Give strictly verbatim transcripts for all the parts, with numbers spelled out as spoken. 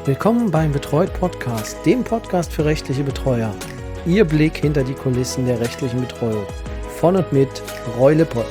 Willkommen beim Betreut Podcast, dem Podcast für rechtliche Betreuer. Ihr Blick hinter die Kulissen der rechtlichen Betreuung. Von und mit Roy Lippert.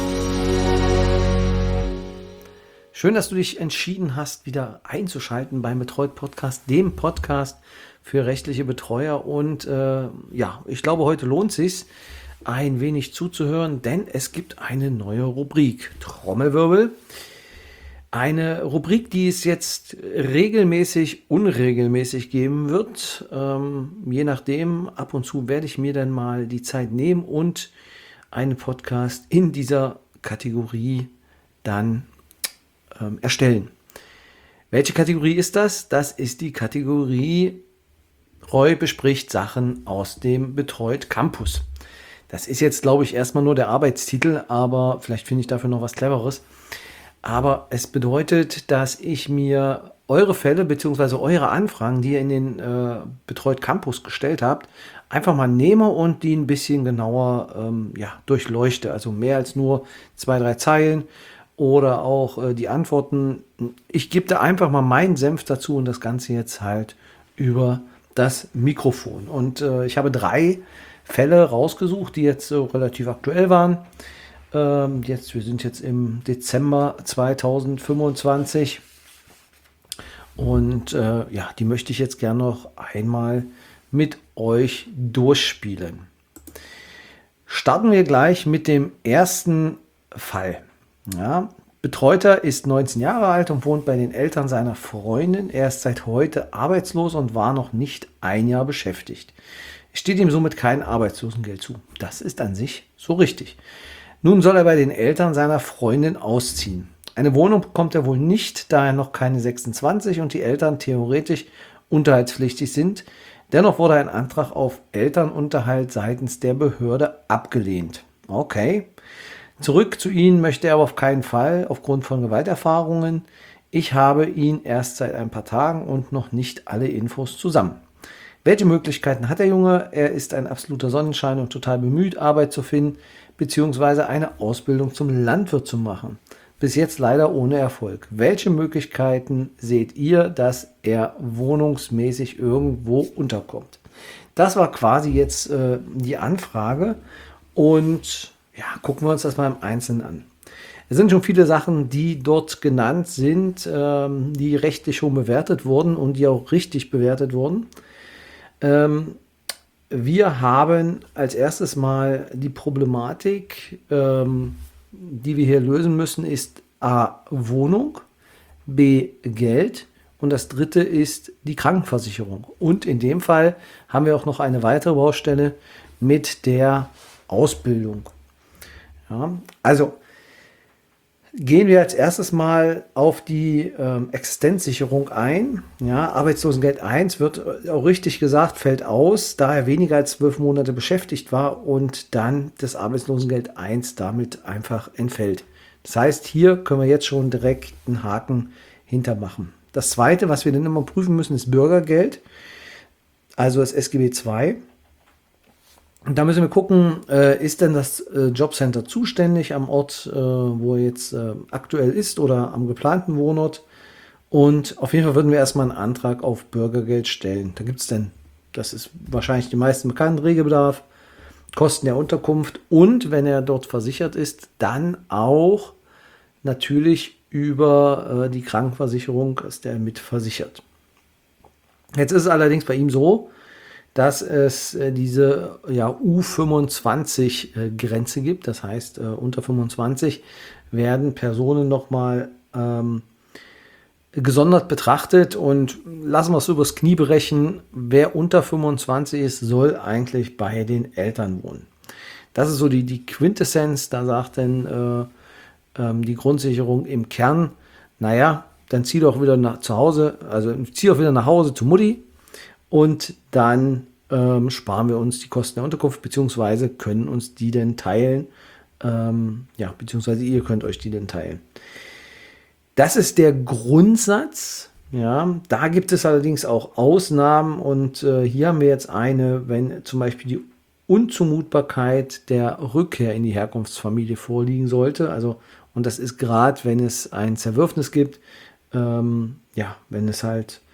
Schön, dass du dich entschieden hast, wieder einzuschalten beim Betreut Podcast, dem Podcast für rechtliche Betreuer. Und äh, ja, ich glaube, heute lohnt es sich, ein wenig zuzuhören, denn es gibt eine neue Rubrik. Trommelwirbel. Eine Rubrik, die es jetzt regelmäßig, unregelmäßig geben wird. Ähm, je nachdem, ab und zu werde ich mir dann mal die Zeit nehmen und einen Podcast in dieser Kategorie dann ähm, erstellen. Welche Kategorie ist das? Das ist die Kategorie Roy bespricht Sachen aus dem Betreut Campus. Das ist jetzt, glaube ich, erstmal nur der Arbeitstitel, aber vielleicht finde ich dafür noch was Cleveres. Aber es bedeutet, dass ich mir eure Fälle bzw. eure Anfragen, die ihr in den äh, Betreut Campus gestellt habt, einfach mal nehme und die ein bisschen genauer ähm, ja, durchleuchte. Also mehr als nur zwei, drei Zeilen oder auch äh, die Antworten. Ich gebe da einfach mal meinen Senf dazu und das Ganze jetzt halt über das Mikrofon. Und äh, ich habe drei Fälle rausgesucht, die jetzt so relativ aktuell waren. Ähm, jetzt, wir sind jetzt im Dezember zweitausendfünfundzwanzig und äh, ja, die möchte ich jetzt gerne noch einmal mit euch durchspielen. Starten wir gleich mit dem ersten Fall. Ja, Betreuter ist neunzehn Jahre alt und wohnt bei den Eltern seiner Freundin. Er ist seit heute arbeitslos und war noch nicht ein Jahr beschäftigt. Es steht ihm somit kein Arbeitslosengeld zu. Das ist an sich so richtig. Nun soll er bei den Eltern seiner Freundin ausziehen. Eine Wohnung bekommt er wohl nicht, da er noch keine sechsundzwanzig und die Eltern theoretisch unterhaltspflichtig sind. Dennoch wurde ein Antrag auf Elternunterhalt seitens der Behörde abgelehnt. Okay. Zurück zu Ihnen möchte er aber auf keinen Fall, aufgrund von Gewalterfahrungen. Ich habe ihn erst seit ein paar Tagen und noch nicht alle Infos zusammen. Welche Möglichkeiten hat der Junge? Er ist ein absoluter Sonnenschein und total bemüht, Arbeit zu finden, beziehungsweise eine Ausbildung zum Landwirt zu machen. Bis jetzt leider ohne Erfolg. Welche Möglichkeiten seht ihr, dass er wohnungsmäßig irgendwo unterkommt? Das war quasi jetzt äh, die Anfrage und ja, gucken wir uns das mal im Einzelnen an. Es sind schon viele Sachen, die dort genannt sind, ähm, die rechtlich schon bewertet wurden und die auch richtig bewertet wurden. Ähm, Wir haben als erstes mal die Problematik, ähm, die wir hier lösen müssen, ist A. Wohnung, B. Geld und das dritte ist die Krankenversicherung. Und in dem Fall haben wir auch noch eine weitere Baustelle mit der Ausbildung. Ja, also gehen wir als erstes mal auf die ähm, Existenzsicherung ein. Ja, Arbeitslosengeld eins wird auch richtig gesagt, fällt aus, da er weniger als zwölf Monate beschäftigt war und dann das Arbeitslosengeld eins damit einfach entfällt. Das heißt, hier können wir jetzt schon direkt einen Haken hintermachen. Das zweite, was wir dann immer prüfen müssen, ist Bürgergeld, also das S G B zwei. Und da müssen wir gucken, äh, ist denn das äh, Jobcenter zuständig am Ort, äh, wo er jetzt äh, aktuell ist oder am geplanten Wohnort. Und auf jeden Fall würden wir erstmal einen Antrag auf Bürgergeld stellen. Da gibt es denn, das ist wahrscheinlich die meisten bekannten, Regelbedarf, Kosten der Unterkunft und wenn er dort versichert ist, dann auch natürlich über äh, die Krankenversicherung ist er mit versichert. Jetzt ist es allerdings bei ihm so, dass es äh, diese ja, U fünfundzwanzig-Grenze äh, gibt. Das heißt, äh, unter fünfundzwanzig werden Personen nochmal ähm, gesondert betrachtet und lassen wir es übers Knie brechen. Wer unter fünfundzwanzig ist, soll eigentlich bei den Eltern wohnen. Das ist so die, die Quintessenz. Da sagt dann äh, ähm, die Grundsicherung im Kern, naja, dann zieh doch wieder nach zu Hause, also zieh doch wieder nach Hause zu Mutti. Und dann ähm, sparen wir uns die Kosten der Unterkunft, beziehungsweise können uns die denn teilen. Ähm, ja, beziehungsweise ihr könnt euch die denn teilen. Das ist der Grundsatz. Ja, da gibt es allerdings auch Ausnahmen. Und äh, hier haben wir jetzt eine, wenn zum Beispiel die Unzumutbarkeit der Rückkehr in die Herkunftsfamilie vorliegen sollte. Also, und das ist gerade, wenn es ein Zerwürfnis gibt, ähm, ja, wenn es halt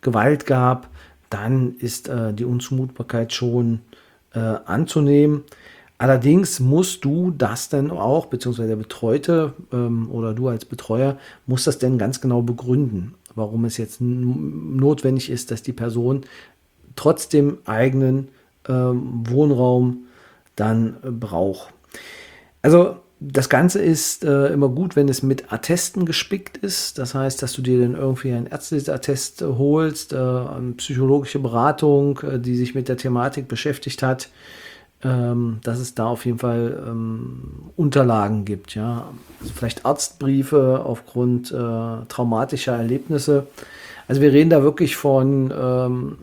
Gewalt gab, dann ist äh, die Unzumutbarkeit schon äh, anzunehmen. Allerdings musst du das dann auch, beziehungsweise der Betreute ähm, oder du als Betreuer, musst das dann ganz genau begründen, warum es jetzt n- notwendig ist, dass die Person trotz dem eigenen ähm, Wohnraum dann äh, braucht. Also das Ganze ist äh, immer gut, wenn es mit Attesten gespickt ist. Das heißt, dass du dir dann irgendwie ein ärztliches Attest äh, holst, äh, eine psychologische Beratung, äh, die sich mit der Thematik beschäftigt hat, ähm, dass es da auf jeden Fall ähm, Unterlagen gibt. Ja? Also vielleicht Arztbriefe aufgrund äh, traumatischer Erlebnisse. Also wir reden da wirklich von ähm,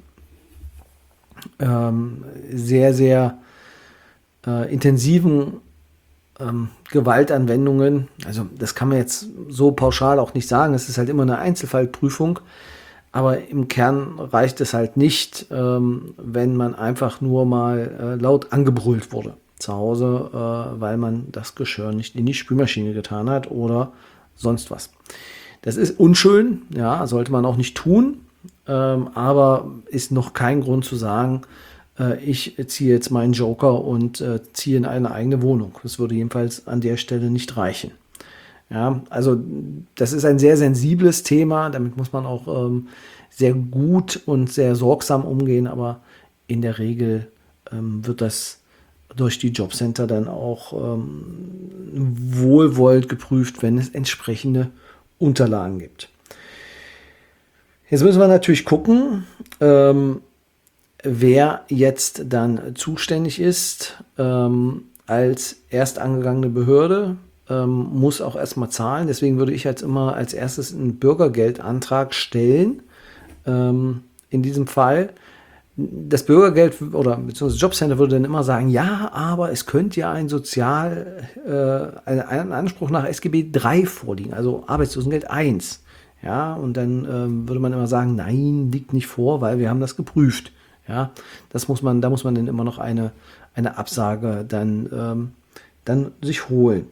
ähm, sehr, sehr äh, intensiven ähm, Gewaltanwendungen. Also das kann man jetzt so pauschal auch nicht sagen. Es ist halt immer eine Einzelfallprüfung. Aber im Kern reicht es halt nicht, ähm, wenn man einfach nur mal äh, laut angebrüllt wurde zu Hause, äh, weil man das Geschirr nicht in die Spülmaschine getan hat oder sonst was. Das ist unschön, ja, sollte man auch nicht tun, ähm, aber ist noch kein Grund zu sagen, äh, ich ziehe jetzt meinen Joker und äh, ziehe in eine eigene Wohnung. Das würde jedenfalls an der Stelle nicht reichen. Ja, also das ist ein sehr sensibles Thema, damit muss man auch ähm, sehr gut und sehr sorgsam umgehen, aber in der Regel ähm, wird das durch die Jobcenter dann auch ähm, wohlwollend geprüft, wenn es entsprechende Unterlagen gibt. Jetzt müssen wir natürlich gucken, ähm, wer jetzt dann zuständig ist ähm, als erst angegangene Behörde. Ähm, muss auch erstmal zahlen. Deswegen würde ich jetzt immer als erstes einen Bürgergeldantrag stellen. Ähm, in diesem Fall. Das Bürgergeld oder beziehungsweise das Jobcenter würde dann immer sagen, ja, aber es könnte ja ein Sozial, äh, ein, ein Anspruch nach S G B drei vorliegen, also Arbeitslosengeld eins. Ja, und dann ähm, würde man immer sagen, nein, liegt nicht vor, weil wir haben das geprüft. Ja, das muss man, da muss man dann immer noch eine, eine Absage dann, ähm, dann sich holen.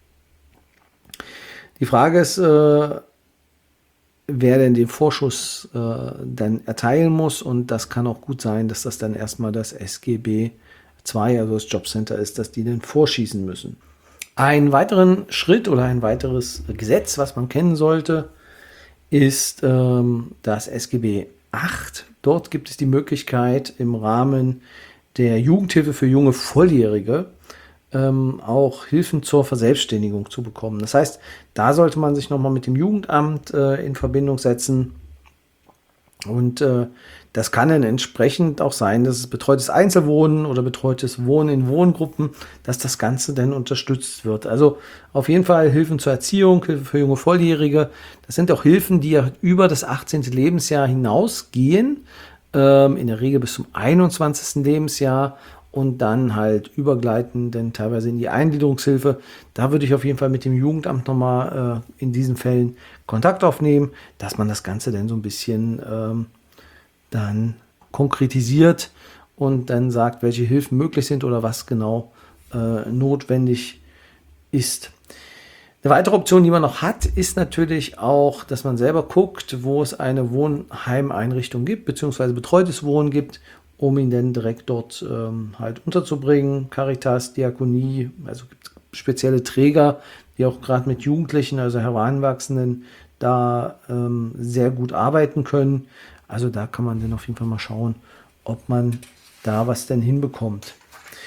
Die Frage ist, äh, wer denn den Vorschuss äh, dann erteilen muss. Und das kann auch gut sein, dass das dann erstmal das S G B zwei, also das Jobcenter ist, dass die dann vorschießen müssen. Einen weiteren Schritt oder ein weiteres Gesetz, was man kennen sollte, ist ähm, das S G B acht. Dort gibt es die Möglichkeit im Rahmen der Jugendhilfe für junge Volljährige ähm, auch Hilfen zur Verselbstständigung zu bekommen. Das heißt, da sollte man sich nochmal mit dem Jugendamt äh, in Verbindung setzen. Und äh, das kann dann entsprechend auch sein, dass es betreutes Einzelwohnen oder betreutes Wohnen in Wohngruppen, dass das Ganze dann unterstützt wird. Also auf jeden Fall Hilfen zur Erziehung, Hilfe für junge Volljährige. Das sind auch Hilfen, die ja über das achtzehnte Lebensjahr hinausgehen, ähm, in der Regel bis zum einundzwanzigsten Lebensjahr und dann halt übergleiten, denn teilweise in die Eingliederungshilfe. Da würde ich auf jeden Fall mit dem Jugendamt nochmal äh, in diesen Fällen Kontakt aufnehmen, dass man das Ganze dann so ein bisschen ähm, dann konkretisiert und dann sagt, welche Hilfen möglich sind oder was genau äh, notwendig ist. Eine weitere Option, die man noch hat, ist natürlich auch, dass man selber guckt, wo es eine Wohnheimeinrichtung gibt, beziehungsweise betreutes Wohnen gibt, um ihn dann direkt dort ähm, halt unterzubringen. Caritas, Diakonie, also gibt es spezielle Träger, die auch gerade mit Jugendlichen, also Heranwachsenden, da ähm, sehr gut arbeiten können. Also da kann man dann auf jeden Fall mal schauen, ob man da was denn hinbekommt.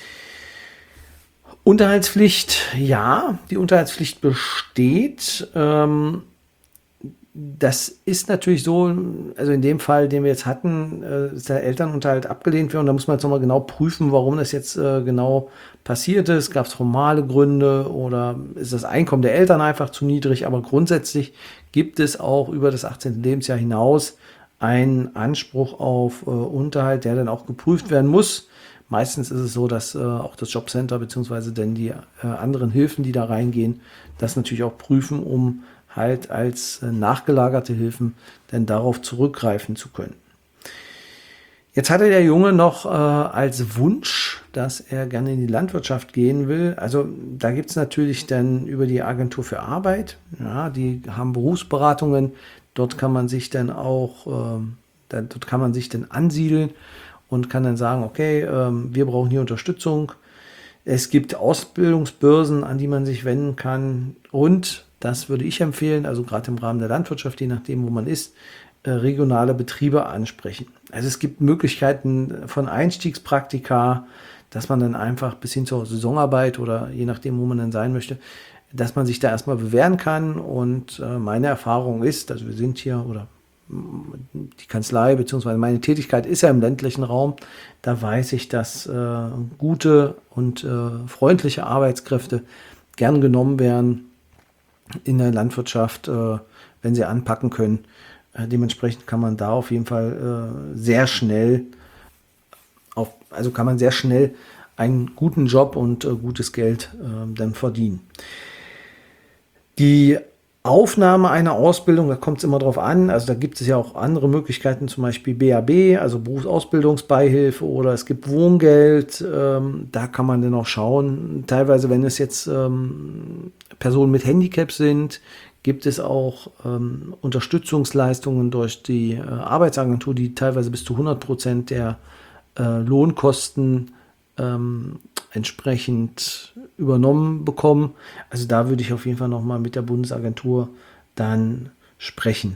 Unterhaltspflicht, ja, die Unterhaltspflicht besteht. Ähm, das ist natürlich so, also in dem Fall, den wir jetzt hatten, äh, ist der Elternunterhalt abgelehnt worden. Da muss man jetzt nochmal genau prüfen, warum das jetzt äh, genau passiert ist. Gab es formale Gründe oder ist das Einkommen der Eltern einfach zu niedrig? Aber grundsätzlich gibt es auch über das achtzehnte Lebensjahr hinaus einen Anspruch auf äh, Unterhalt, der dann auch geprüft werden muss. Meistens ist es so, dass äh, auch das Jobcenter bzw. dann die äh, anderen Hilfen, die da reingehen, das natürlich auch prüfen, um halt als äh, nachgelagerte Hilfen dann darauf zurückgreifen zu können. Jetzt hatte der Junge noch äh, als Wunsch, dass er gerne in die Landwirtschaft gehen will. Also da gibt es natürlich dann über die Agentur für Arbeit, ja, die haben Berufsberatungen. Dort kann man sich dann auch äh, Da, dort kann man sich dann ansiedeln und kann dann sagen, okay, ähm, wir brauchen hier Unterstützung. Es gibt Ausbildungsbörsen, an die man sich wenden kann. Und das würde ich empfehlen, also gerade im Rahmen der Landwirtschaft, je nachdem, wo man ist, äh, regionale Betriebe ansprechen. Also es gibt Möglichkeiten von Einstiegspraktika, dass man dann einfach bis hin zur Saisonarbeit oder je nachdem, wo man dann sein möchte, dass man sich da erstmal bewähren kann. Und äh, meine Erfahrung ist, also wir sind hier oder die Kanzlei beziehungsweise meine Tätigkeit ist ja im ländlichen Raum, da weiß ich, dass äh, gute und äh, freundliche Arbeitskräfte gern genommen werden in der Landwirtschaft, äh, wenn sie anpacken können. Äh, dementsprechend kann man da auf jeden Fall äh, sehr schnell, auf, also kann man sehr schnell einen guten Job und äh, gutes Geld äh, dann verdienen. Die Aufnahme einer Ausbildung, da kommt es immer drauf an, also da gibt es ja auch andere Möglichkeiten, zum Beispiel B A B, also Berufsausbildungsbeihilfe, oder es gibt Wohngeld, ähm, da kann man dann auch schauen. Teilweise, wenn es jetzt ähm, Personen mit Handicap sind, gibt es auch ähm, Unterstützungsleistungen durch die äh, Arbeitsagentur, die teilweise bis zu hundert Prozent der äh, Lohnkosten ähm, entsprechend übernommen bekommen. Also da würde ich auf jeden Fall nochmal mit der Bundesagentur dann sprechen.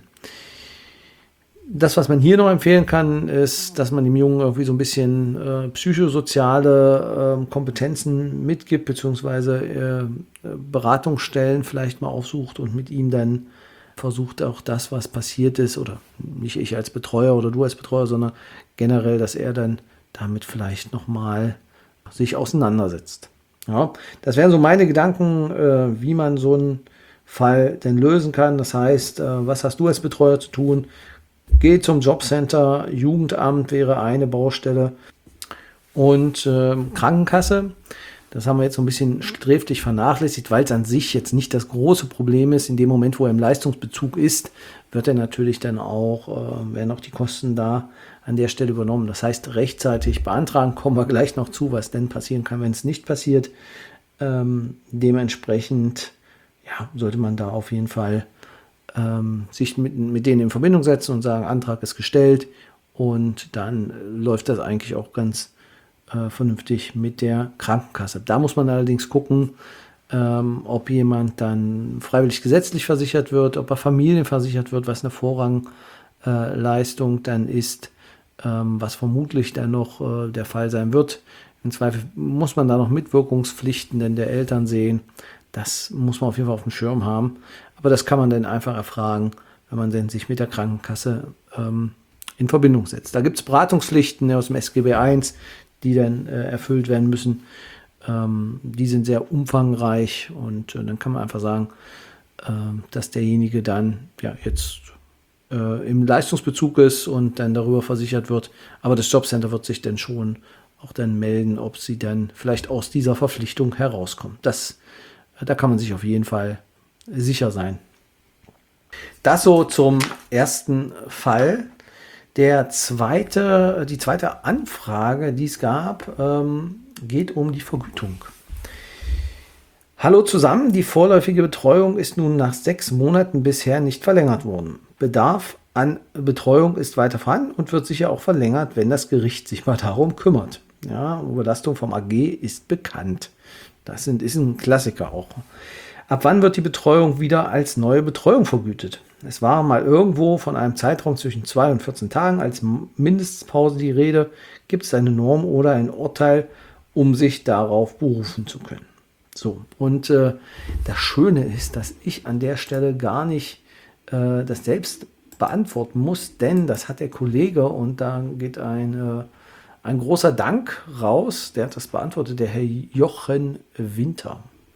Das, was man hier noch empfehlen kann, ist, dass man dem Jungen irgendwie so ein bisschen äh, psychosoziale äh, Kompetenzen mitgibt, beziehungsweise äh, Beratungsstellen vielleicht mal aufsucht und mit ihm dann versucht, auch das, was passiert ist, oder nicht ich als Betreuer oder du als Betreuer, sondern generell, dass er dann damit vielleicht nochmal sich auseinandersetzt. Ja, das wären so meine Gedanken, äh, wie man so einen Fall denn lösen kann. Das heißt, äh, was hast du als Betreuer zu tun? Geh zum Jobcenter, Jugendamt wäre eine Baustelle und äh, Krankenkasse. Das haben wir jetzt so ein bisschen sträflich vernachlässigt, weil es an sich jetzt nicht das große Problem ist. In dem Moment, wo er im Leistungsbezug ist, wird er natürlich dann auch, äh, werden auch die Kosten da an der Stelle übernommen. Das heißt, rechtzeitig beantragen, kommen wir gleich noch zu, was denn passieren kann, wenn es nicht passiert. Ähm, dementsprechend ja, sollte man da auf jeden Fall ähm, sich mit, mit denen in Verbindung setzen und sagen, Antrag ist gestellt, und dann äh, läuft das eigentlich auch ganz äh, vernünftig mit der Krankenkasse. Da muss man allerdings gucken, ähm, ob jemand dann freiwillig gesetzlich versichert wird, ob er familienversichert wird, was eine Vorrangleistung äh, dann ist, ähm, was vermutlich dann noch äh, der Fall sein wird. Im Zweifel muss man da noch Mitwirkungspflichten denn der Eltern sehen. Das muss man auf jeden Fall auf dem Schirm haben. Aber das kann man dann einfach erfragen, wenn man dann sich mit der Krankenkasse ähm, in Verbindung setzt. Da gibt es Beratungspflichten aus dem S G B eins, die dann äh, erfüllt werden müssen. Ähm, die sind sehr umfangreich, und äh, dann kann man einfach sagen, äh, dass derjenige dann ja jetzt äh, im Leistungsbezug ist und dann darüber versichert wird. Aber das Jobcenter wird sich dann schon auch dann melden, ob sie dann vielleicht aus dieser Verpflichtung herauskommen. Das, da kann man sich auf jeden Fall sicher sein. Das so zum ersten Fall. Der zweite, die zweite Anfrage, die es gab, ähm, geht um die Vergütung. Hallo zusammen, die vorläufige Betreuung ist nun nach sechs Monaten bisher nicht verlängert worden. Bedarf an Betreuung ist weiter vorhanden und wird sicher auch verlängert, wenn das Gericht sich mal darum kümmert. Ja, Überlastung vom A G ist bekannt. Das sind, ist ein Klassiker auch. Ab wann wird die Betreuung wieder als neue Betreuung vergütet? Es war mal irgendwo von einem Zeitraum zwischen zwei und vierzehn Tagen als Mindestpause die Rede. Gibt es eine Norm oder ein Urteil, um sich darauf berufen zu können? So, und äh, das Schöne ist, dass ich an der Stelle gar nicht äh, das selbst beantworten muss, denn das hat der Kollege, und da geht ein, äh, ein großer Dank raus, der hat das beantwortet, der Herr Jochen Winter.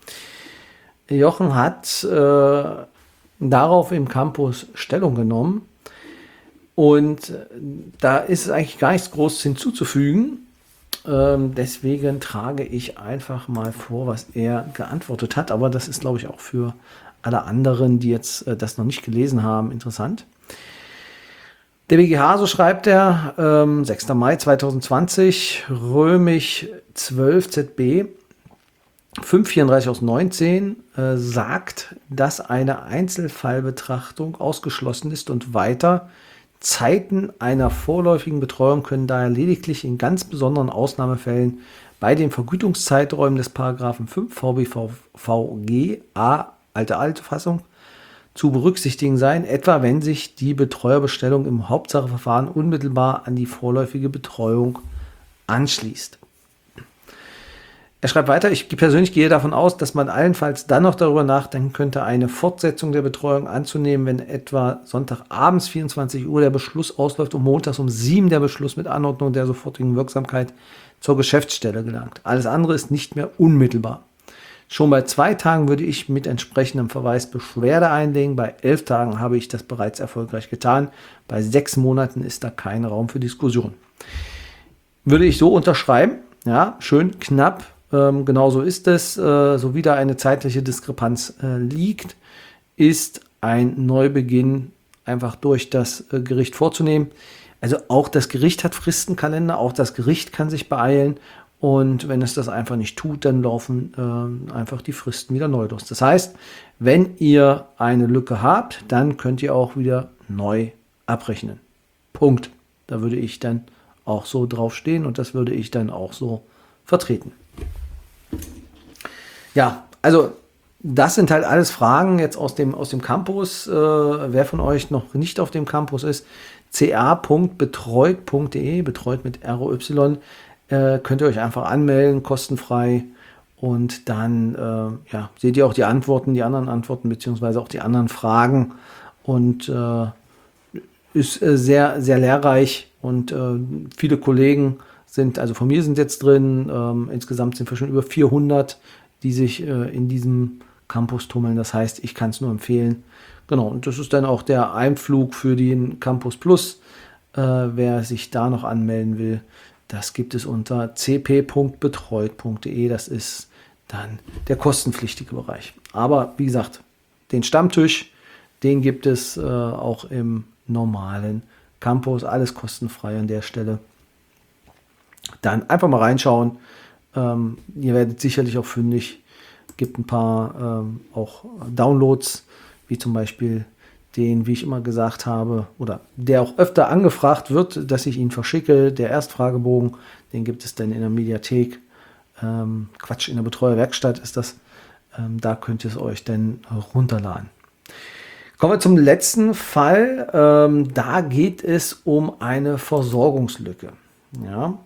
Jochen hat äh, darauf im Campus Stellung genommen, und äh, da ist eigentlich gar nichts Großes hinzuzufügen. Ähm, deswegen trage ich einfach mal vor, was er geantwortet hat, aber das ist, glaube ich, auch für alle anderen, die jetzt äh, das noch nicht gelesen haben, interessant. Der B G H, so schreibt er, ähm, sechster Mai zweitausendzwanzig, römisch zwölf Z B, fünf vierunddreißig aus neunzehn, äh, sagt, dass eine Einzelfallbetrachtung ausgeschlossen ist und weiter Zeiten einer vorläufigen Betreuung können daher lediglich in ganz besonderen Ausnahmefällen bei den Vergütungszeiträumen des Paragraphen fünf V B V V G a, alte alte Fassung, zu berücksichtigen sein, etwa wenn sich die Betreuerbestellung im Hauptsacheverfahren unmittelbar an die vorläufige Betreuung anschließt. Er schreibt weiter, ich persönlich gehe davon aus, dass man allenfalls dann noch darüber nachdenken könnte, eine Fortsetzung der Betreuung anzunehmen, wenn etwa Sonntagabends vierundzwanzig Uhr der Beschluss ausläuft und montags um sieben der Beschluss mit Anordnung der sofortigen Wirksamkeit zur Geschäftsstelle gelangt. Alles andere ist nicht mehr unmittelbar. Schon bei zwei Tagen würde ich mit entsprechendem Verweis Beschwerde einlegen. Bei elf Tagen habe ich das bereits erfolgreich getan. Bei sechs Monaten ist da kein Raum für Diskussion. Würde ich so unterschreiben. Ja, schön knapp. Ähm, genau so ist es. Äh, so wie da eine zeitliche Diskrepanz äh, liegt, ist ein Neubeginn einfach durch das äh, Gericht vorzunehmen. Also auch das Gericht hat Fristenkalender, auch das Gericht kann sich beeilen. Und wenn es das einfach nicht tut, dann laufen äh, einfach die Fristen wieder neu los. Das heißt, wenn ihr eine Lücke habt, dann könnt ihr auch wieder neu abrechnen. Punkt. Da würde ich dann auch so draufstehen und das würde ich dann auch so vertreten. Ja, also das sind halt alles Fragen jetzt aus dem, aus dem Campus. Äh, wer von euch noch nicht auf dem Campus ist, c a punkt betreut punkt de, betreut mit R O Y, äh, könnt ihr euch einfach anmelden, kostenfrei. Und dann äh, ja, seht ihr auch die Antworten, die anderen Antworten, beziehungsweise auch die anderen Fragen. Und äh, ist äh, sehr, sehr lehrreich. Und äh, viele Kollegen sind, also von mir sind jetzt drin, ähm, insgesamt sind wir schon über vierhundert, die sich äh, in diesem Campus tummeln. Das heißt, ich kann es nur empfehlen. Genau, und das ist dann auch der Einflug für den Campus Plus. Äh, wer sich da noch anmelden will, das gibt es unter c p punkt betreut punkt de. Das ist dann der kostenpflichtige Bereich. Aber wie gesagt, den Stammtisch, den gibt es äh, auch im normalen Campus. Alles kostenfrei an der Stelle. Dann einfach mal reinschauen. Ähm, ihr werdet sicherlich auch fündig. Gibt ein paar ähm, auch Downloads, wie zum Beispiel den, wie ich immer gesagt habe, oder der auch öfter angefragt wird, dass ich ihn verschicke, der Erstfragebogen, den gibt es dann in der Mediathek. Ähm, Quatsch, in der Betreuerwerkstatt ist das. Ähm, da könnt ihr es euch dann runterladen. Kommen wir zum letzten Fall. Ähm, da geht es um eine Versorgungslücke. Ja.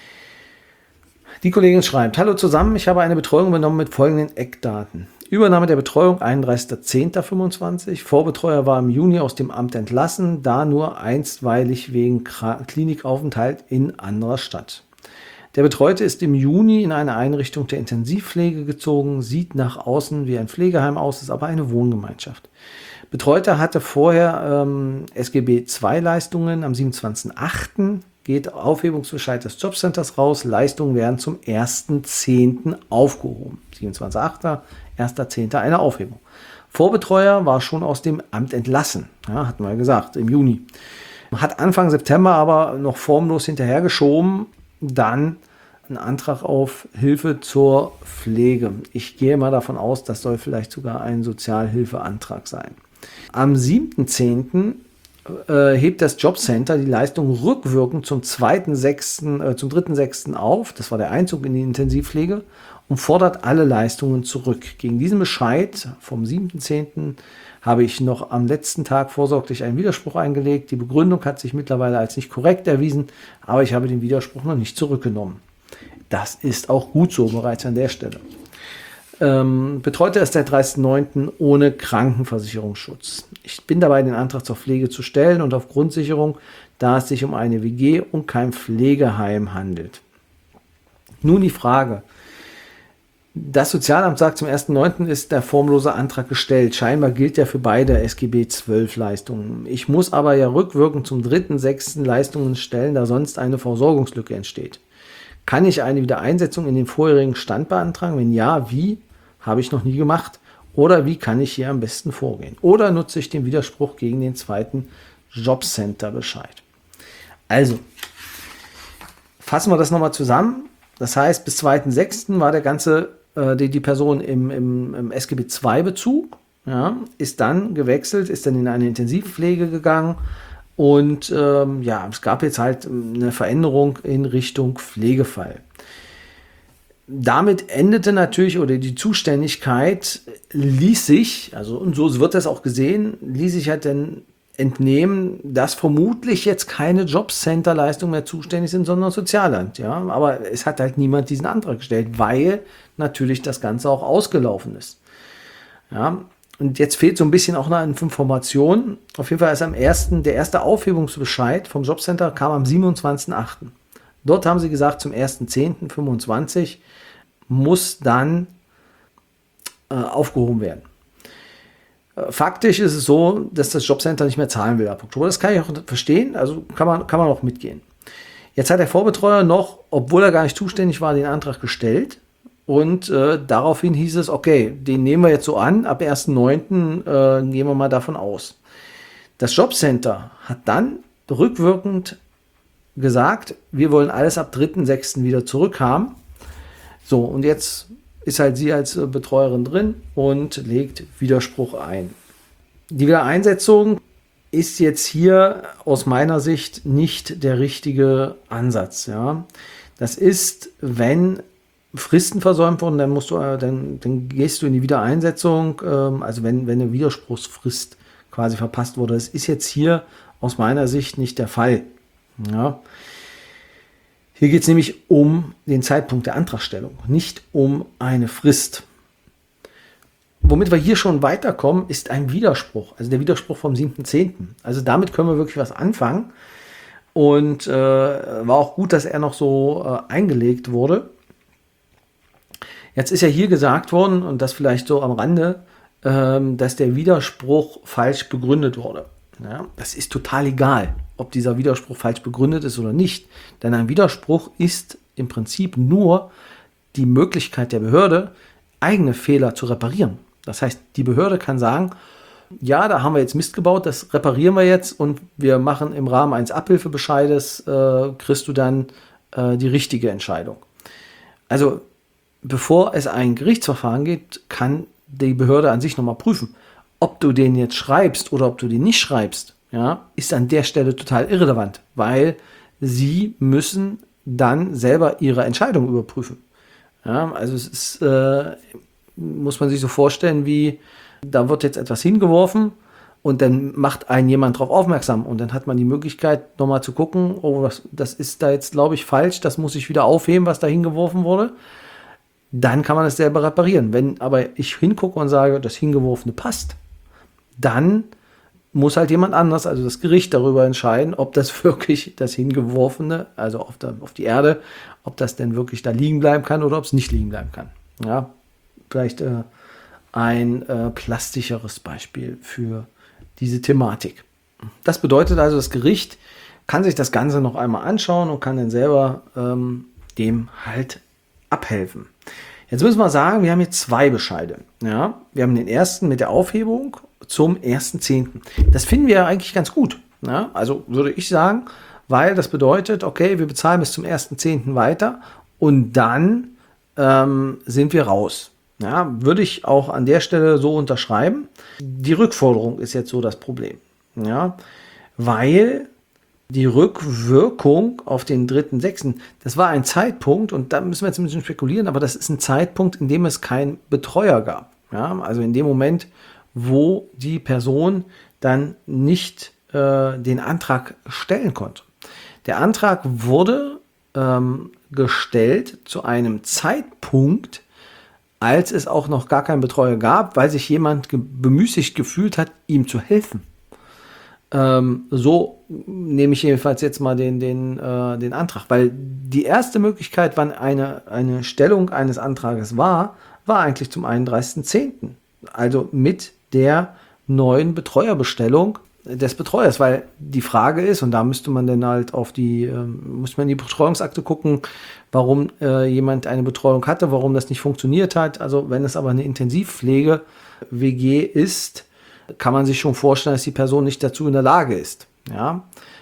Die Kollegin schreibt, hallo zusammen, ich habe eine Betreuung übernommen mit folgenden Eckdaten. Übernahme der Betreuung einunddreißigster zehnter fünfundzwanzig. Vorbetreuer war im Juni aus dem Amt entlassen, da nur einstweilig wegen Klinikaufenthalt in anderer Stadt. Der Betreute ist im Juni in eine Einrichtung der Intensivpflege gezogen, sieht nach außen wie ein Pflegeheim aus, ist aber eine Wohngemeinschaft. Betreuter hatte vorher ähm, S G B zwei Leistungen am siebenundzwanzigsten achten geht Aufhebungsbescheid des Jobcenters raus. Leistungen werden zum ersten zehnten aufgehoben. siebenundzwanzigster achter erster zehnter eine Aufhebung. Vorbetreuer war schon aus dem Amt entlassen. Ja, hatten wir ja gesagt, im Juni. Hat Anfang September aber noch formlos hinterhergeschoben. Dann ein Antrag auf Hilfe zur Pflege. Ich gehe mal davon aus, das soll vielleicht sogar ein Sozialhilfeantrag sein. Am siebten zehnten Äh, hebt das Jobcenter die Leistung rückwirkend zum zweiten sechsten, äh, zum dritten sechsten auf, das war der Einzug in die Intensivpflege, und fordert alle Leistungen zurück. Gegen diesen Bescheid vom siebten zehnten habe ich noch am letzten Tag vorsorglich einen Widerspruch eingelegt. Die Begründung hat sich mittlerweile als nicht korrekt erwiesen, aber ich habe den Widerspruch noch nicht zurückgenommen. Das ist auch gut so, bereits an der Stelle. Ähm, Betreuter ist seit dreißigsten neunten ohne Krankenversicherungsschutz. Ich bin dabei, den Antrag zur Pflege zu stellen und auf Grundsicherung, da es sich um eine W G und kein Pflegeheim handelt. Nun die Frage. Das Sozialamt sagt, zum ersten neunten ist der formlose Antrag gestellt. Scheinbar gilt der für beide S G B zwölf Leistungen. Ich muss aber ja rückwirkend zum dritten sechsten Leistungen stellen, da sonst eine Versorgungslücke entsteht. Kann ich eine Wiedereinsetzung in den vorherigen Stand beantragen? Wenn ja, wie? Habe ich noch nie gemacht. Oder wie kann ich hier am besten vorgehen? Oder nutze ich den Widerspruch gegen den zweiten Jobcenter-Bescheid? Also, fassen wir das nochmal zusammen. Das heißt, bis zweiten sechsten war der ganze, äh, die, die Person im, im, im S G B zwei Bezug, ja, ist dann gewechselt, ist dann in eine Intensivpflege gegangen, Und ähm, ja, es gab jetzt halt eine Veränderung in Richtung Pflegefall. Damit endete natürlich, oder die Zuständigkeit ließ sich, also und so wird das auch gesehen, ließ sich halt dann entnehmen, dass vermutlich jetzt keine Jobcenter-Leistungen mehr zuständig sind, sondern Sozialamt. Ja? Aber es hat halt niemand diesen Antrag gestellt, weil natürlich das Ganze auch ausgelaufen ist. Ja? Und jetzt fehlt so ein bisschen auch noch eine Information. Auf jeden Fall ist am ersten, der erste Aufhebungsbescheid vom Jobcenter kam am siebenundzwanzigsten achten Dort haben sie gesagt, zum ersten zehnten fünfundzwanzig muss dann äh, aufgehoben werden. Äh, faktisch ist es so, dass das Jobcenter nicht mehr zahlen will ab Oktober. Das kann ich auch verstehen, also kann man, kann man auch mitgehen. Jetzt hat der Vorbetreuer noch, obwohl er gar nicht zuständig war, den Antrag gestellt. Und äh, daraufhin hieß es, okay, den nehmen wir jetzt so an, ab ersten neunten äh, gehen wir mal davon aus. Das Jobcenter hat dann rückwirkend gesagt, wir wollen alles ab dritten sechsten wieder zurückhaben. So, und jetzt ist halt sie als Betreuerin drin und legt Widerspruch ein. Die Wiedereinsetzung ist jetzt hier aus meiner Sicht nicht der richtige Ansatz. Ja. Das ist, wenn Fristen versäumt wurden, dann musst du, dann, dann gehst du in die Wiedereinsetzung, ähm, also wenn, wenn eine Widerspruchsfrist quasi verpasst wurde. Das ist jetzt hier aus meiner Sicht nicht der Fall. Ja. Hier geht es nämlich um den Zeitpunkt der Antragstellung, nicht um eine Frist. Womit wir hier schon weiterkommen, ist ein Widerspruch, also der Widerspruch vom siebten zehnten Also damit können wir wirklich was anfangen. Und äh, war auch gut, dass er noch so äh, eingelegt wurde. Jetzt ist ja hier gesagt worden, und das vielleicht so am Rande, ähm, dass der Widerspruch falsch begründet wurde. Ja, das ist total egal, ob dieser Widerspruch falsch begründet ist oder nicht. Denn ein Widerspruch ist im Prinzip nur die Möglichkeit der Behörde, eigene Fehler zu reparieren. Das heißt, die Behörde kann sagen, ja, da haben wir jetzt Mist gebaut, das reparieren wir jetzt und wir machen im Rahmen eines Abhilfebescheides, äh, kriegst du dann äh, die richtige Entscheidung. Also, bevor es ein Gerichtsverfahren gibt, kann die Behörde an sich nochmal prüfen. Ob du den jetzt schreibst oder ob du den nicht schreibst, ja, ist an der Stelle total irrelevant, weil sie müssen dann selber ihre Entscheidung überprüfen. Ja, also es ist, äh, muss man sich so vorstellen, wie da wird jetzt etwas hingeworfen und dann macht einen jemand darauf aufmerksam und dann hat man die Möglichkeit, nochmal zu gucken, oh, das, das ist da jetzt, glaube ich, falsch, das muss ich wieder aufheben, was da hingeworfen wurde. Dann kann man es selber reparieren. Wenn aber ich hingucke und sage, das Hingeworfene passt, dann muss halt jemand anders, also das Gericht, darüber entscheiden, ob das wirklich das Hingeworfene, also auf, der, auf die Erde, ob das denn wirklich da liegen bleiben kann oder ob es nicht liegen bleiben kann. Ja, vielleicht äh, ein äh, plastischeres Beispiel für diese Thematik. Das bedeutet also, das Gericht kann sich das Ganze noch einmal anschauen und kann dann selber ähm, dem halt abhelfen. Jetzt müssen wir sagen, wir haben hier zwei Bescheide. Ja? Wir haben den ersten mit der Aufhebung zum ersten zehnten Das finden wir ja eigentlich ganz gut. Ja? Also würde ich sagen, weil das bedeutet, okay, wir bezahlen bis zum ersten zehnten weiter und dann ähm, sind wir raus. Ja? Würde ich auch an der Stelle so unterschreiben. Die Rückforderung ist jetzt so das Problem. Ja? Weil die Rückwirkung auf den dritten sechsten das war ein Zeitpunkt, und da müssen wir jetzt ein bisschen spekulieren, aber das ist ein Zeitpunkt, in dem es keinen Betreuer gab. Ja, also in dem Moment, wo die Person dann nicht äh, den Antrag stellen konnte. Der Antrag wurde ähm, gestellt zu einem Zeitpunkt, als es auch noch gar keinen Betreuer gab, weil sich jemand ge- bemüßigt gefühlt hat, ihm zu helfen. Ähm, so nehme ich jedenfalls jetzt mal den, den, äh, den Antrag, weil die erste Möglichkeit, wann eine, eine Stellung eines Antrages war, war eigentlich zum einunddreißigsten zehnten Also mit der neuen Betreuerbestellung des Betreuers, weil die Frage ist, und da müsste man dann halt auf die, äh, muss man in die Betreuungsakte gucken, warum äh, jemand eine Betreuung hatte, warum das nicht funktioniert hat. Also wenn es aber eine Intensivpflege-W G ist, kann man sich schon vorstellen, dass die Person nicht dazu in der Lage ist. Ja?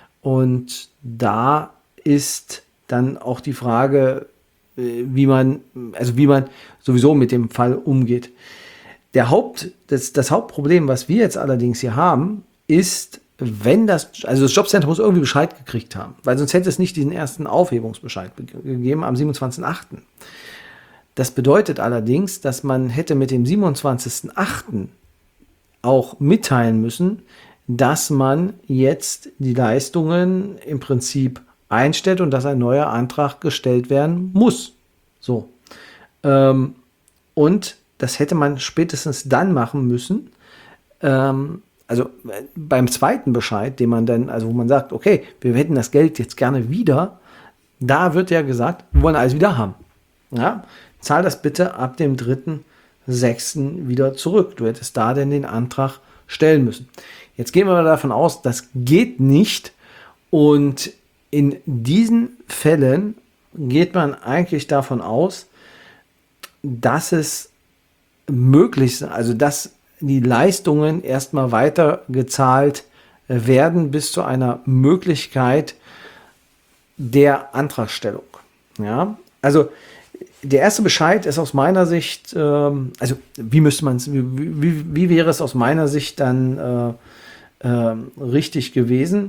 Und da ist dann auch die Frage, wie man, also wie man sowieso mit dem Fall umgeht. Der Haupt, das, das Hauptproblem, was wir jetzt allerdings hier haben, ist, wenn das, also das Jobcenter muss irgendwie Bescheid gekriegt haben, weil sonst hätte es nicht diesen ersten Aufhebungsbescheid gegeben am siebenundzwanzigsten achten Das bedeutet allerdings, dass man hätte mit dem siebenundzwanzigsten achten auch mitteilen müssen, dass man jetzt die Leistungen im Prinzip einstellt und dass ein neuer Antrag gestellt werden muss. So. Ähm, und das hätte man spätestens dann machen müssen, ähm, also beim zweiten Bescheid, den man dann, also wo man sagt, okay, wir hätten das Geld jetzt gerne wieder, da wird ja gesagt, wir wollen alles wieder haben. Ja? Zahl das bitte ab dem dritten sechsten wieder zurück. Du hättest da denn den Antrag stellen müssen. Jetzt gehen wir mal davon aus, das geht nicht. Und in diesen Fällen geht man eigentlich davon aus, dass es möglich ist, also dass die Leistungen erstmal weiter gezahlt werden bis zu einer Möglichkeit der Antragstellung. Ja, also der erste Bescheid ist aus meiner Sicht, ähm, also wie müsste man es, wie, wie, wie wäre es aus meiner Sicht dann äh, äh, richtig gewesen?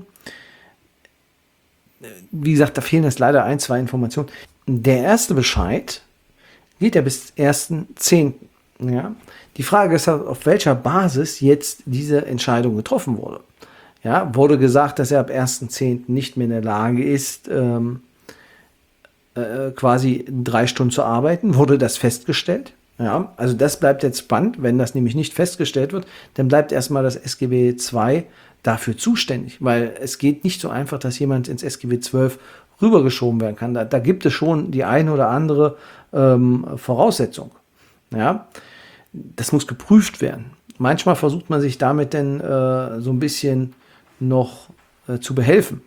Wie gesagt, da fehlen jetzt leider ein, zwei Informationen. Der erste Bescheid geht ja bis ersten zehnten Ja? Die Frage ist, auf welcher Basis jetzt diese Entscheidung getroffen wurde. Ja, wurde gesagt, dass er ab ersten zehnten nicht mehr in der Lage ist, ähm, äh, quasi drei Stunden zu arbeiten. Wurde das festgestellt? Ja, also das bleibt jetzt spannend. Wenn das nämlich nicht festgestellt wird, dann bleibt erstmal das S G B zwei dafür zuständig, weil es geht nicht so einfach, dass jemand ins S G B zwölf rübergeschoben werden kann. Da, da gibt es schon die eine oder andere ähm, Voraussetzung. Ja, das muss geprüft werden. Manchmal versucht man sich damit dann äh, so ein bisschen noch äh, zu behelfen.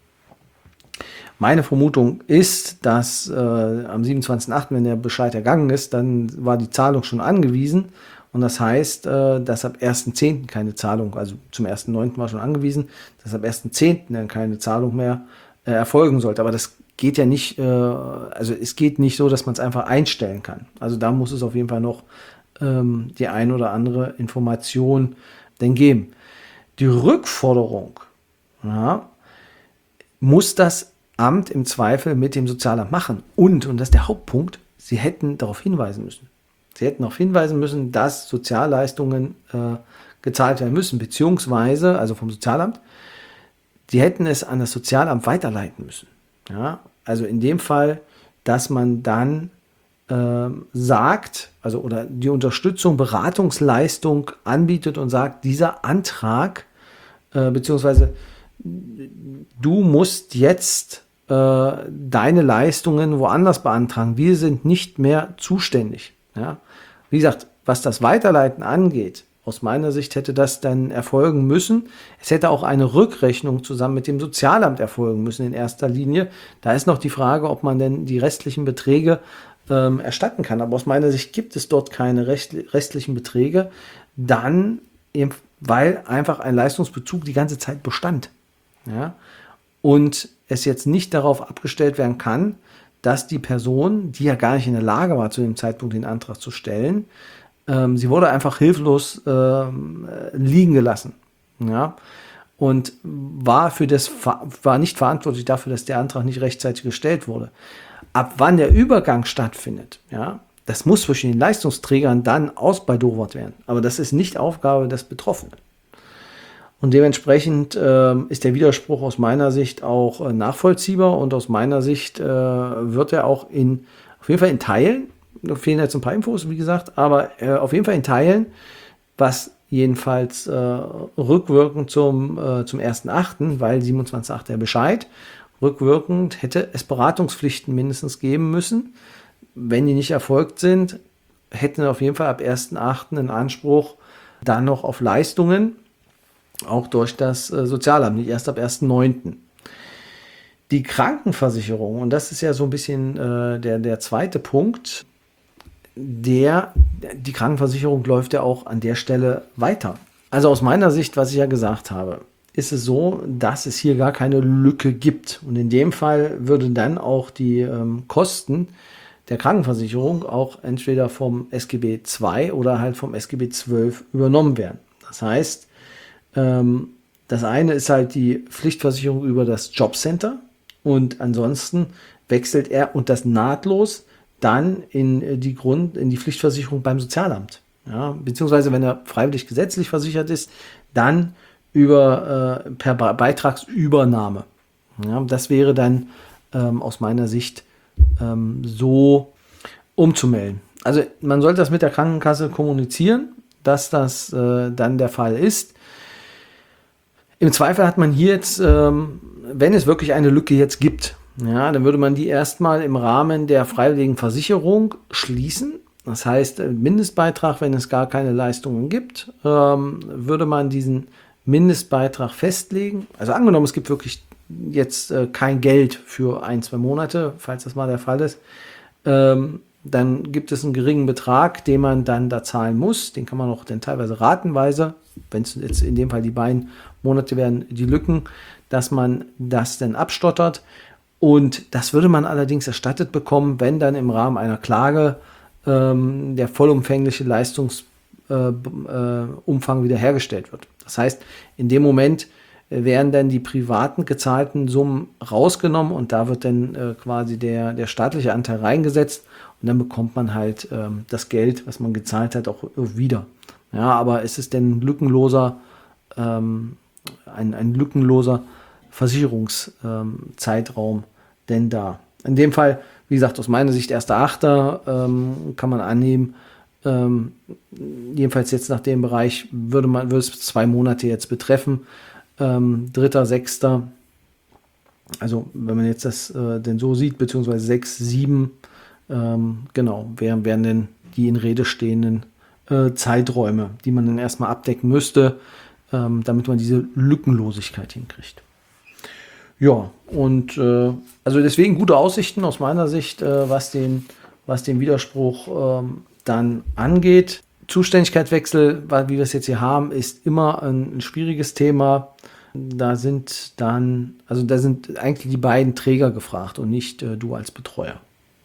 Meine Vermutung ist, dass äh, am siebenundzwanzigsten achten, wenn der Bescheid ergangen ist, dann war die Zahlung schon angewiesen. Und das heißt, äh, dass ab ersten zehnten keine Zahlung, also zum ersten neunten war schon angewiesen, dass ab ersten zehnten dann keine Zahlung mehr äh, erfolgen sollte. Aber das geht ja nicht, äh, also es geht nicht so, dass man es einfach einstellen kann. Also da muss es auf jeden Fall noch ähm, die ein oder andere Information denn geben. Die Rückforderung, ja, muss das Amt im Zweifel mit dem Sozialamt machen. Und, und das ist der Hauptpunkt, sie hätten darauf hinweisen müssen. Sie hätten darauf hinweisen müssen, dass Sozialleistungen äh, gezahlt werden müssen, beziehungsweise, also vom Sozialamt, sie hätten es an das Sozialamt weiterleiten müssen. Ja? Also in dem Fall, dass man dann äh, sagt, also oder die Unterstützung, Beratungsleistung anbietet und sagt, dieser Antrag, äh, beziehungsweise du musst jetzt äh, deine Leistungen woanders beantragen. Wir sind nicht mehr zuständig. Ja? Wie gesagt, was das Weiterleiten angeht, aus meiner Sicht hätte das dann erfolgen müssen. Es hätte auch eine Rückrechnung zusammen mit dem Sozialamt erfolgen müssen in erster Linie. Da ist noch die Frage, ob man denn die restlichen Beträge ähm, erstatten kann. Aber aus meiner Sicht gibt es dort keine recht, restlichen Beträge, dann eben, weil einfach ein Leistungsbezug die ganze Zeit bestand. Ja? Und es jetzt nicht darauf abgestellt werden kann, dass die Person, die ja gar nicht in der Lage war, zu dem Zeitpunkt den Antrag zu stellen, ähm, sie wurde einfach hilflos ähm, liegen gelassen. Ja? Und war, für das, war nicht verantwortlich dafür, dass der Antrag nicht rechtzeitig gestellt wurde. Ab wann der Übergang stattfindet, ja, das muss zwischen den Leistungsträgern dann ausbaldowert werden. Aber das ist nicht Aufgabe des Betroffenen. Und dementsprechend äh, ist der Widerspruch aus meiner Sicht auch äh, nachvollziehbar und aus meiner Sicht äh, wird er auch in, auf jeden Fall in Teilen, da fehlen jetzt ein paar Infos, wie gesagt, aber äh, auf jeden Fall in Teilen, was jedenfalls äh, rückwirkend zum, äh, zum ersten achten, weil siebenundzwanzigster achter der Bescheid, rückwirkend hätte es Beratungspflichten mindestens geben müssen. Wenn die nicht erfolgt sind, hätten wir auf jeden Fall ab ersten achten einen Anspruch dann noch auf Leistungen, auch durch das äh, Sozialamt, nicht erst ab ersten neunten Die Krankenversicherung, und das ist ja so ein bisschen äh, der, der zweite Punkt, der, die Krankenversicherung läuft ja auch an der Stelle weiter. Also aus meiner Sicht, was ich ja gesagt habe, ist es so, dass es hier gar keine Lücke gibt. Und in dem Fall würden dann auch die ähm, Kosten der Krankenversicherung auch entweder vom S G B zwei oder halt vom S G B zwölf übernommen werden. Das heißt, ähm, Das eine ist halt die Pflichtversicherung über das Jobcenter und ansonsten wechselt er und das nahtlos dann in die Grund, in die Pflichtversicherung beim Sozialamt. Ja, beziehungsweise wenn er freiwillig gesetzlich versichert ist, dann über äh, per Be Beitragsübernahme. Ja, das wäre dann ähm, aus meiner Sicht ähm, so umzumelden. Also man sollte das mit der Krankenkasse kommunizieren, dass das äh, dann der Fall ist. Im Zweifel hat man hier jetzt, ähm, wenn es wirklich eine Lücke jetzt gibt, ja, dann würde man die erstmal im Rahmen der freiwilligen Versicherung schließen. Das heißt, Mindestbeitrag, wenn es gar keine Leistungen gibt, ähm, würde man diesen Mindestbeitrag festlegen. Also angenommen, es gibt wirklich jetzt äh, kein Geld für ein, zwei Monate, falls das mal der Fall ist, ähm, dann gibt es einen geringen Betrag, den man dann da zahlen muss. Den kann man auch dann teilweise ratenweise, wenn es jetzt in dem Fall die beiden Monate wären, die Lücken, dass man das dann abstottert. Und das würde man allerdings erstattet bekommen, wenn dann im Rahmen einer Klage ähm, der vollumfängliche Leistungsumfang äh, äh, wiederhergestellt wird. Das heißt, in dem Moment äh, werden dann die privaten gezahlten Summen rausgenommen und da wird dann äh, quasi der, der staatliche Anteil reingesetzt und dann bekommt man halt ähm, das Geld, was man gezahlt hat, auch wieder. Ja, aber es ist denn lückenloser, ähm, ein, ein lückenloser Versicherungszeitraum ähm, denn da. In dem Fall, wie gesagt, aus meiner Sicht erster Achter ähm, kann man annehmen, ähm, jedenfalls jetzt nach dem Bereich würde man würde es zwei Monate jetzt betreffen, ähm, dritter, sechster, also wenn man jetzt das äh, denn so sieht, beziehungsweise sechs, sieben, ähm, genau, wären, wären denn die in Rede stehenden äh, Zeiträume, die man dann erstmal abdecken müsste, ähm, damit man diese Lückenlosigkeit hinkriegt. Ja, und äh, also deswegen gute Aussichten aus meiner Sicht, äh, was, den, was den Widerspruch ähm, dann angeht. Zuständigkeitswechsel, weil, wie wir es jetzt hier haben, ist immer ein, ein schwieriges Thema. Da sind dann, also da sind eigentlich die beiden Träger gefragt und nicht äh, du als Betreuer.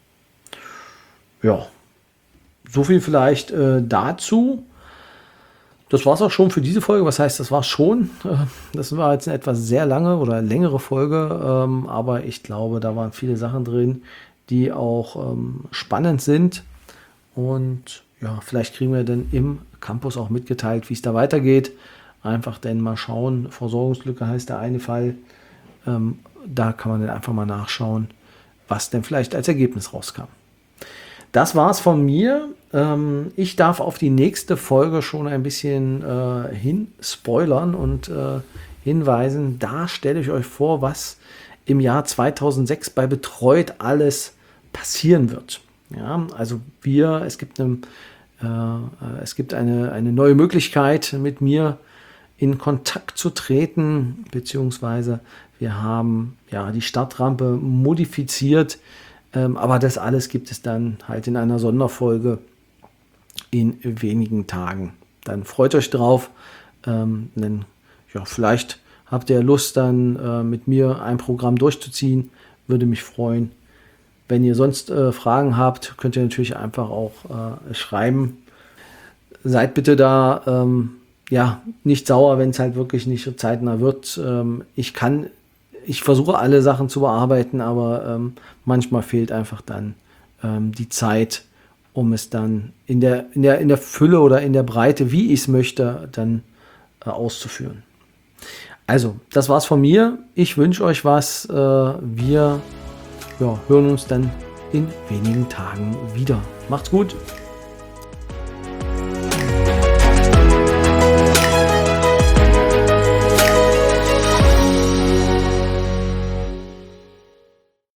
Ja, so viel vielleicht äh, dazu. Das war es auch schon für diese Folge. Was heißt, das war schon? Das war jetzt eine etwas sehr lange oder längere Folge, ähm, aber ich glaube, da waren viele Sachen drin, die auch ähm, spannend sind. Und ja, vielleicht kriegen wir dann im Campus auch mitgeteilt, wie es da weitergeht. Einfach dann mal schauen. Versorgungslücke heißt der eine Fall. Ähm, da kann man dann einfach mal nachschauen, was denn vielleicht als Ergebnis rauskam. Das war's von mir. Ähm, ich darf auf die nächste Folge schon ein bisschen äh, hin spoilern und äh, hinweisen. Da stelle ich euch vor, was im Jahr zweitausendsechs bei Betreut alles passieren wird. Ja, also wir, es gibt eine, äh, es gibt eine, eine neue Möglichkeit, mit mir in Kontakt zu treten, beziehungsweise wir haben ja die Startrampe modifiziert. Ähm, aber das alles gibt es dann halt in einer Sonderfolge in wenigen Tagen. Dann freut euch drauf. Ähm, denn, ja, vielleicht habt ihr Lust, dann äh, mit mir ein Programm durchzuziehen. Würde mich freuen. Wenn ihr sonst äh, Fragen habt, könnt ihr natürlich einfach auch äh, schreiben. Seid bitte da ähm, ja, nicht sauer, wenn es halt wirklich nicht zeitnah wird. Ähm, ich kann Ich versuche alle Sachen zu bearbeiten, aber ähm, manchmal fehlt einfach dann ähm, die Zeit, um es dann in der, in der, in der Fülle oder in der Breite, wie ich es möchte, dann äh, auszuführen. Also, das war's von mir. Ich wünsche euch was. Äh, wir ja, hören uns dann in wenigen Tagen wieder. Macht's gut.